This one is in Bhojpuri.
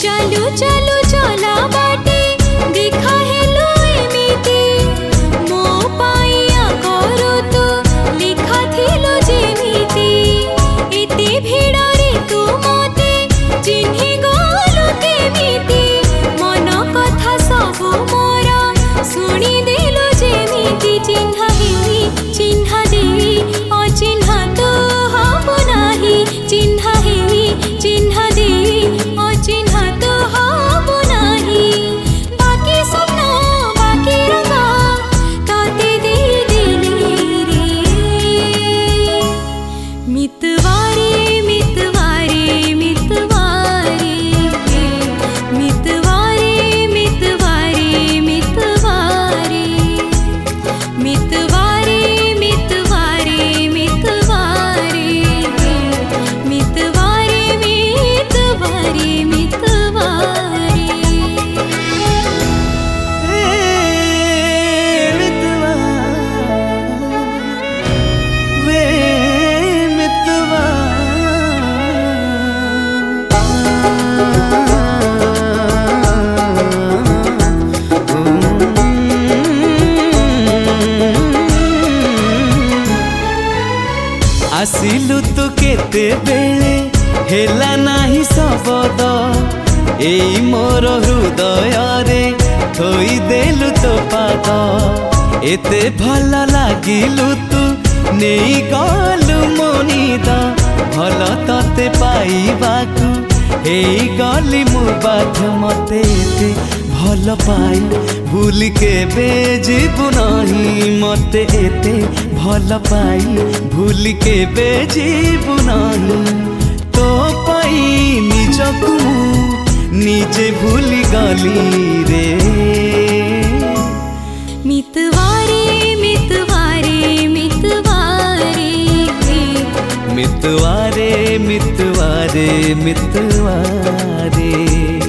चालू चालू चला बाटे देखा हेलो एमिति मो पाइया करो तो लिखा थिलो जेमिति एते भिड़रे तू मते चिन्हि गलु केमिति मन कथा सब मोरा शुणी देलु जेमिति चिन्हा हेई चिन्हा देई अचिन्हा तो हबो नाही चिन्हा हेई चिन्हा देई अचिन्हा तो हबो नाही बाकी स्वप्न बाकी रंगा ताते दे देले रे मितवारे मितवारे मितवारे मितवारे मितवारे मितवारे मितवारे मितवारे मितवारे मितवारे मितवारे मितवारे आसिलु तू केते बेले हेला नाही सबद एई मोर हृदय रे थोई देलु तो पाद एते भल लागिलु तू नेई गलु मोनिद भल तते पाइबाकू एई गली मु बाध्य मते एते भल पाई भूल के बेजीबु नहीं मते एते भल पाई भूल के बेजीबु नहीं तो पाई निजकू निजे भूली गली रे मितवारे मितवारे मितवारे मितवारे मितवारे मितवारे